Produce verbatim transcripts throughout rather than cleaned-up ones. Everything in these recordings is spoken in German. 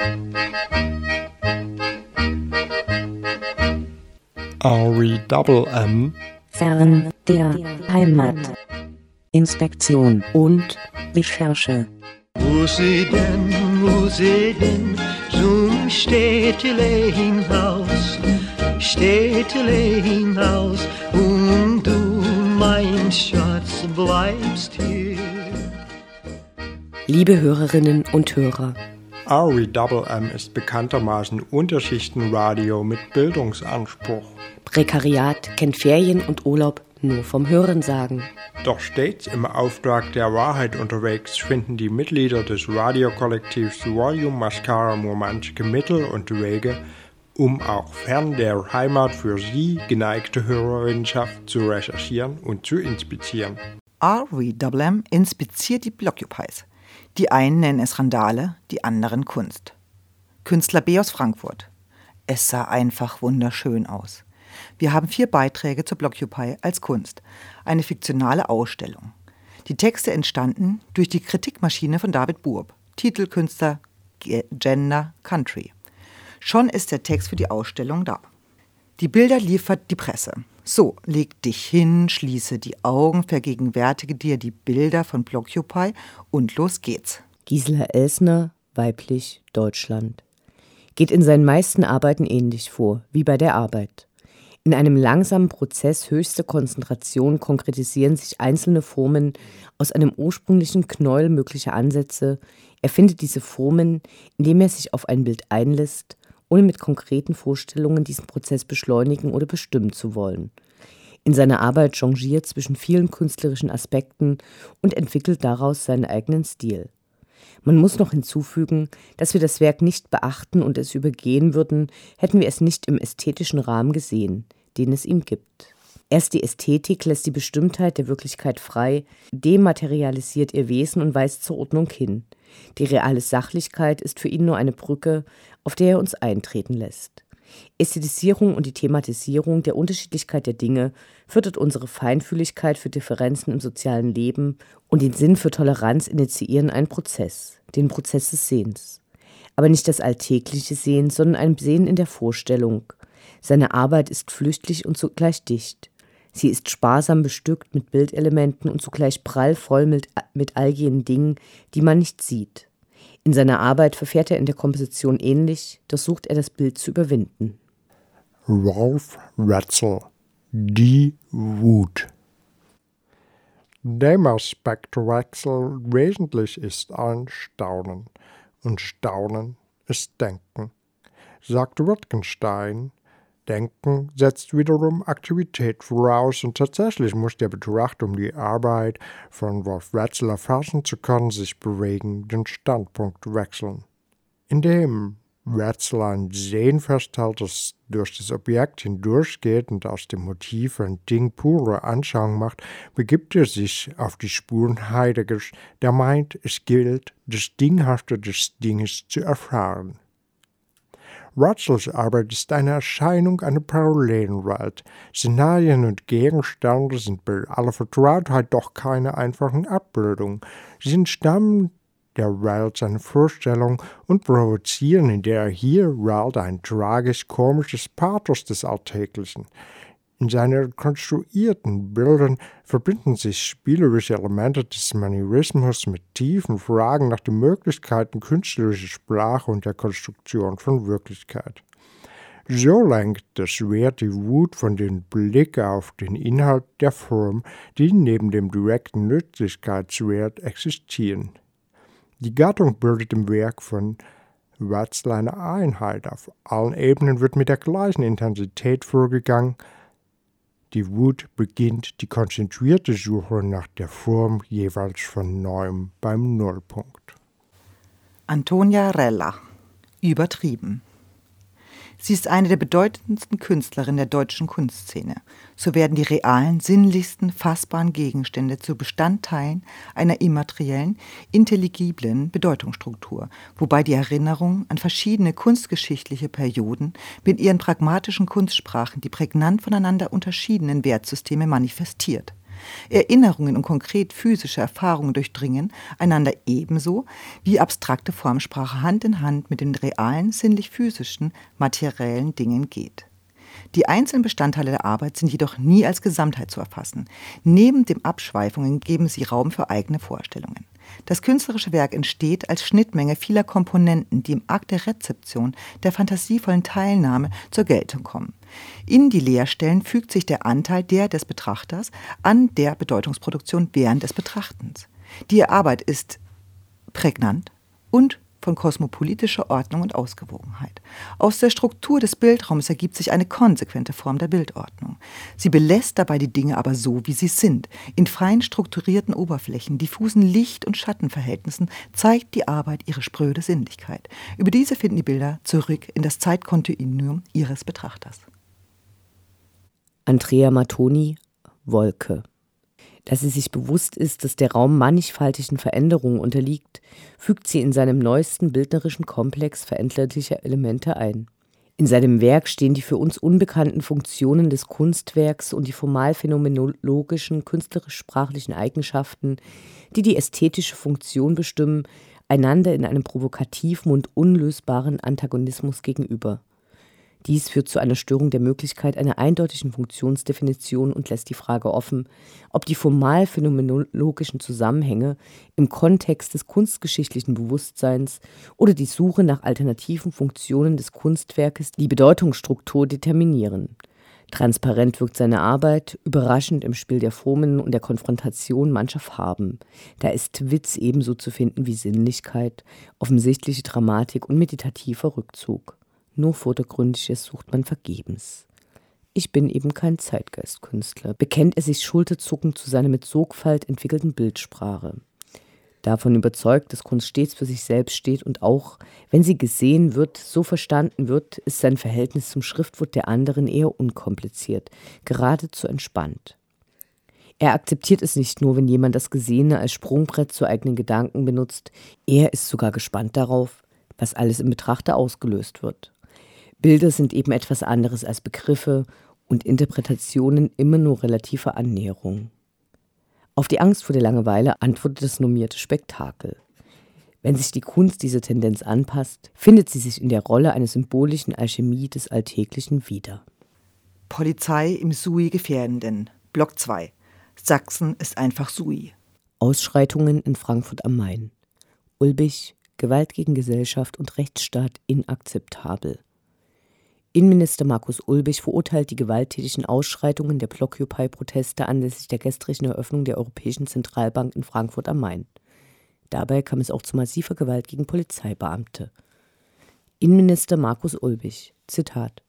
R E M M Fern der Heimat. Inspektion und Recherche. Wo sie denn, wo sie denn zum Städtelein-Haus, Städtelein-Haus, und du, mein Schatz, bleibst hier. Liebe Hörerinnen und Hörer, R E M M ist bekanntermaßen Unterschichtenradio mit Bildungsanspruch. Prekariat kennt Ferien und Urlaub nur vom Hörensagen. Doch stets im Auftrag der Wahrheit unterwegs finden die Mitglieder des Radiokollektivs Volume Mascara Murmanske Mittel und Wege, um auch fern der Heimat für Sie, geneigte Hörerinnenschaft, zu recherchieren und zu inspizieren. R E M M inspiziert die Blockupies. Die einen nennen es Randale, die anderen Kunst. Künstler B aus Frankfurt. Es sah einfach wunderschön aus. Wir haben vier Beiträge zur Blockupy als Kunst, eine fiktionale Ausstellung. Die Texte entstanden durch die Kritikmaschine von David Burb, Titelkünstler Gender Country. Schon ist der Text für die Ausstellung da. Die Bilder liefert die Presse. So, leg dich hin, schließe die Augen, vergegenwärtige dir die Bilder von Blockupy und los geht's. Gisela Elsner, weiblich, Deutschland. Geht in seinen meisten Arbeiten ähnlich vor, wie bei der Arbeit. In einem langsamen Prozess höchster Konzentration konkretisieren sich einzelne Formen aus einem ursprünglichen Knäuel möglicher Ansätze. Er findet diese Formen, indem er sich auf ein Bild einlässt, ohne mit konkreten Vorstellungen diesen Prozess beschleunigen oder bestimmen zu wollen. In seiner Arbeit changiert zwischen vielen künstlerischen Aspekten und entwickelt daraus seinen eigenen Stil. Man muss noch hinzufügen, dass wir das Werk nicht beachten und es übergehen würden, hätten wir es nicht im ästhetischen Rahmen gesehen, den es ihm gibt. Erst die Ästhetik lässt die Bestimmtheit der Wirklichkeit frei, dematerialisiert ihr Wesen und weist zur Ordnung hin. Die reale Sachlichkeit ist für ihn nur eine Brücke, auf der er uns eintreten lässt. Ästhetisierung und die Thematisierung der Unterschiedlichkeit der Dinge fördert unsere Feinfühligkeit für Differenzen im sozialen Leben und den Sinn für Toleranz initiieren einen Prozess, den Prozess des Sehens. Aber nicht das alltägliche Sehen, sondern ein Sehen in der Vorstellung. Seine Arbeit ist flüchtig und zugleich dicht. Sie ist sparsam bestückt mit Bildelementen und zugleich prallvoll mit, mit all jenen Dingen, die man nicht sieht. In seiner Arbeit verfährt er in der Komposition ähnlich, doch sucht er das Bild zu überwinden. Rolf Wetzel, Die Wut. Dem Aspekt Wetzel wesentlich ist ein Staunen, und Staunen ist Denken. Sagt Wittgenstein, Denken setzt wiederum Aktivität voraus und tatsächlich muss der Betrachter, um die Arbeit von Rolf Wetzel erfassen zu können, sich bewegen, den Standpunkt wechseln. Indem Wetzel ein Sehen festhält, das durch das Objekt hindurchgeht und aus dem Motiv ein Ding pure Anschauung macht, begibt er sich auf die Spuren Heideggers, der meint, es gilt, das Dinghafte des Dinges zu erfahren. Wetzels Arbeit ist eine Erscheinung einer Parallelwelt. Szenarien und Gegenstände sind bei aller Vertrautheit doch keine einfachen Abbildungen. Sie entstammen der Welt seine Vorstellung und provozieren in der hier Welt ein tragisch-komisches Pathos des Alltäglichen. In seinen konstruierten Bildern verbinden sich spielerische Elemente des Manierismus mit tiefen Fragen nach den Möglichkeiten künstlerischer Sprache und der Konstruktion von Wirklichkeit. So lenkt das Schwert die Wut von dem Blick auf den Inhalt der Form, die neben dem direkten Nützlichkeitswert existieren. Die Gattung bildet im Werk von Wetzel eine Einheit. Auf allen Ebenen wird mit der gleichen Intensität vorgegangen. Die Wut beginnt die konzentrierte Suche nach der Form jeweils von neuem beim Nullpunkt. Antonia Rella, übertrieben. Sie ist eine der bedeutendsten Künstlerinnen der deutschen Kunstszene. So werden die realen, sinnlichsten, fassbaren Gegenstände zu Bestandteilen einer immateriellen, intelligiblen Bedeutungsstruktur, wobei die Erinnerung an verschiedene kunstgeschichtliche Perioden mit ihren pragmatischen Kunstsprachen die prägnant voneinander unterschiedenen Wertsysteme manifestiert. Erinnerungen und konkret physische Erfahrungen durchdringen einander ebenso wie abstrakte Formsprache Hand in Hand mit den realen, sinnlich-physischen, materiellen Dingen geht. Die einzelnen Bestandteile der Arbeit sind jedoch nie als Gesamtheit zu erfassen. Neben den Abschweifungen geben sie Raum für eigene Vorstellungen. Das künstlerische Werk entsteht als Schnittmenge vieler Komponenten, die im Akt der Rezeption, der fantasievollen Teilnahme zur Geltung kommen. In die Leerstellen fügt sich der Anteil der des Betrachters an der Bedeutungsproduktion während des Betrachtens. Die Arbeit ist prägnant und von kosmopolitischer Ordnung und Ausgewogenheit. Aus der Struktur des Bildraums ergibt sich eine konsequente Form der Bildordnung. Sie belässt dabei die Dinge aber so, wie sie sind. In fein strukturierten Oberflächen, diffusen Licht- und Schattenverhältnissen zeigt die Arbeit ihre spröde Sinnlichkeit. Über diese finden die Bilder zurück in das Zeitkontinuum ihres Betrachters. Andrea Mattoni, Wolke. Dass sie sich bewusst ist, dass der Raum mannigfaltigen Veränderungen unterliegt, fügt sie in seinem neuesten bildnerischen Komplex veränderlicher Elemente ein. In seinem Werk stehen die für uns unbekannten Funktionen des Kunstwerks und die formal-phänomenologischen, künstlerisch-sprachlichen Eigenschaften, die die ästhetische Funktion bestimmen, einander in einem provokativen und unlösbaren Antagonismus gegenüber. Dies führt zu einer Störung der Möglichkeit einer eindeutigen Funktionsdefinition und lässt die Frage offen, ob die formal-phänomenologischen Zusammenhänge im Kontext des kunstgeschichtlichen Bewusstseins oder die Suche nach alternativen Funktionen des Kunstwerkes die Bedeutungsstruktur determinieren. Transparent wirkt seine Arbeit, überraschend im Spiel der Formen und der Konfrontation mancher Farben. Da ist Witz ebenso zu finden wie Sinnlichkeit, offensichtliche Dramatik und meditativer Rückzug. Nur Vordergründiges sucht man vergebens. Ich bin eben kein Zeitgeistkünstler, bekennt er sich schulterzuckend zu seiner mit Sorgfalt entwickelten Bildsprache. Davon überzeugt, dass Kunst stets für sich selbst steht und auch, wenn sie gesehen wird, so verstanden wird, ist sein Verhältnis zum Schriftwort der anderen eher unkompliziert, geradezu entspannt. Er akzeptiert es nicht nur, wenn jemand das Gesehene als Sprungbrett zu eigenen Gedanken benutzt, er ist sogar gespannt darauf, was alles im Betrachter ausgelöst wird. Bilder sind eben etwas anderes als Begriffe und Interpretationen immer nur relative Annäherung. Auf die Angst vor der Langeweile antwortet das normierte Spektakel. Wenn sich die Kunst dieser Tendenz anpasst, findet sie sich in der Rolle einer symbolischen Alchemie des Alltäglichen wieder. Polizei im Sui Gefährdenden, Block zwei. Sachsen ist einfach Sui. Ausschreitungen in Frankfurt am Main. Ulbich, Gewalt gegen Gesellschaft und Rechtsstaat inakzeptabel. Innenminister Markus Ulbich verurteilt die gewalttätigen Ausschreitungen der Blockupy-Proteste anlässlich der gestrigen Eröffnung der Europäischen Zentralbank in Frankfurt am Main. Dabei kam es auch zu massiver Gewalt gegen Polizeibeamte. Innenminister Markus Ulbich, Zitat: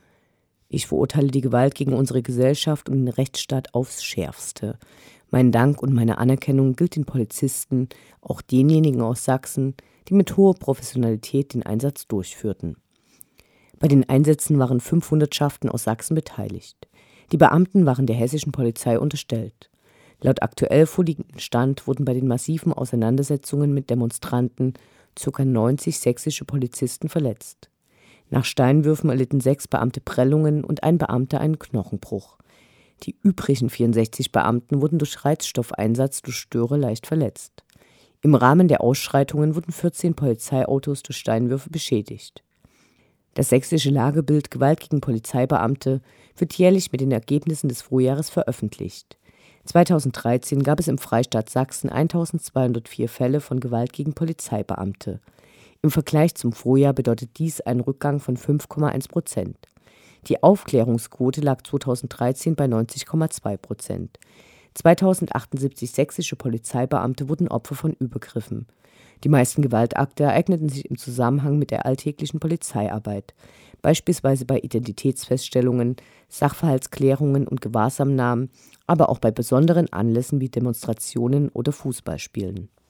Ich verurteile die Gewalt gegen unsere Gesellschaft und den Rechtsstaat aufs Schärfste. Mein Dank und meine Anerkennung gilt den Polizisten, auch denjenigen aus Sachsen, die mit hoher Professionalität den Einsatz durchführten. Bei den Einsätzen waren fünf Hundertschaften aus Sachsen beteiligt. Die Beamten waren der hessischen Polizei unterstellt. Laut aktuell vorliegendem Stand wurden bei den massiven Auseinandersetzungen mit Demonstranten ca. neunzig sächsische Polizisten verletzt. Nach Steinwürfen erlitten sechs Beamte Prellungen und ein Beamter einen Knochenbruch. Die übrigen vierundsechzig Beamten wurden durch Reizstoffeinsatz durch Störer leicht verletzt. Im Rahmen der Ausschreitungen wurden vierzehn Polizeiautos durch Steinwürfe beschädigt. Das sächsische Lagebild Gewalt gegen Polizeibeamte wird jährlich mit den Ergebnissen des Vorjahres veröffentlicht. zweitausenddreizehn gab es im Freistaat Sachsen eintausendzweihundertvier Fälle von Gewalt gegen Polizeibeamte. Im Vergleich zum Vorjahr bedeutet dies einen Rückgang von fünf Komma eins Prozent. Die Aufklärungsquote lag zweitausenddreizehn bei neunzig Komma zwei Prozent. zweitausendachtundsiebzig sächsische Polizeibeamte wurden Opfer von Übergriffen. Die meisten Gewaltakte ereigneten sich im Zusammenhang mit der alltäglichen Polizeiarbeit, beispielsweise bei Identitätsfeststellungen, Sachverhaltsklärungen und Gewahrsamnahmen, aber auch bei besonderen Anlässen wie Demonstrationen oder Fußballspielen.